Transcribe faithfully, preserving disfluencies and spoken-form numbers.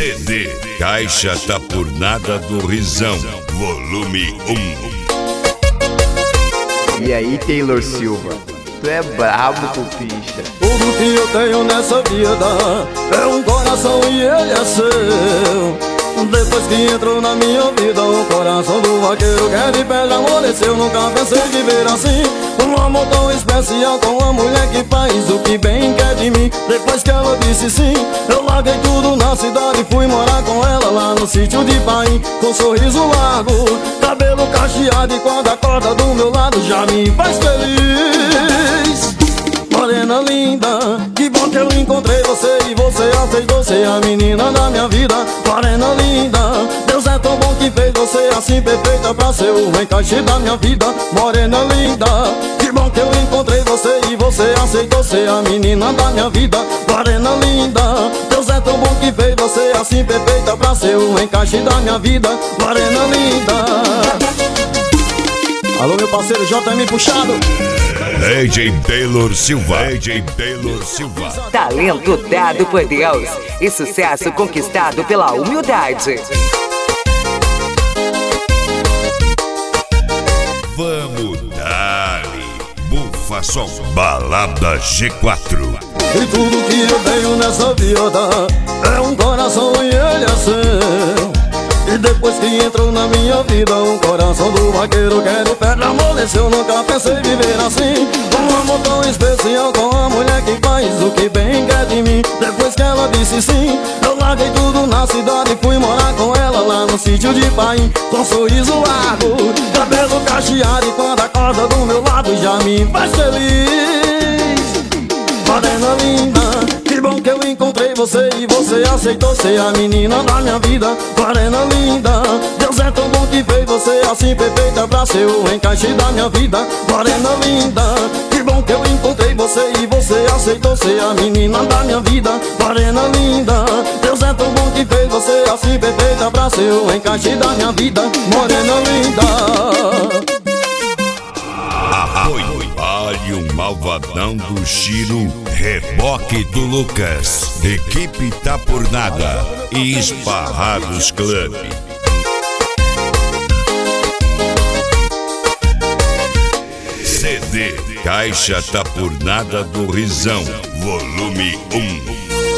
C D Caixa Tá Por Nada do Rizão, volume um. E aí, Taylor Silva, tu é brabo, Pupicha. Tudo que eu tenho nessa vida é um coração e ele é seu. Depois que entrou na minha vida, o coração do vaqueiro quer de pedra amoleceu. Nunca pensei de ver assim um amor tão especial com uma mulher que faz o que bem quer de mim. Depois que ela disse sim, eu larguei tudo na cidade e fui morar com ela lá no sítio de Paim. Com sorriso largo, cabelo cacheado e quando a corda do meu lado já me faz feliz. Morena linda, que bom que eu encontrei você e você aceitou ser a menina da minha vida. Morena linda, Deus é tão bom que fez você assim perfeita pra ser o encaixe da minha vida. Morena linda, que bom que eu encontrei você e você aceitou ser a menina da minha vida. Morena linda, Deus é tão bom que fez você assim perfeita pra ser o encaixe da minha vida. Morena linda. Alô, meu parceiro J M Puxado. D J Taylor Silva, D J Taylor Silva. Talento dado por Deus e sucesso conquistado pela humildade. Vamos dar-lhe Bufa Som, Balada G quatro. E tudo que eu tenho nessa vida é um coração e ele é seu. E depois que entrou na minha vida, o coração do vaqueiro quer de pedra amoleceu. Nunca pensei viver assim, um amor tão especial com a mulher que faz o que bem quer de mim. Depois que ela disse sim, eu larguei tudo na cidade e fui morar com ela lá no sítio de Paim. Com sorriso largo, cabelo cacheado e quando a corda do meu lado já me faz feliz. Morena linda, que bom que eu encontrei você e você aceitou ser a menina da minha vida. Morena linda, Deus é tão bom que fez você assim perfeita pra ser o encaixe da minha vida. Morena linda, que bom que eu encontrei você e você aceitou ser a menina da minha vida. Morena linda, Deus é tão bom que fez você assim perfeita pra ser o encaixe da minha vida. Morena linda. Apoio Vale um Malvadão do Chiro, Reboque do Lucas, Equipe Tá Por Nada e Esparrados Club. C D Caixa Tá Por Nada do Rizão, volume um.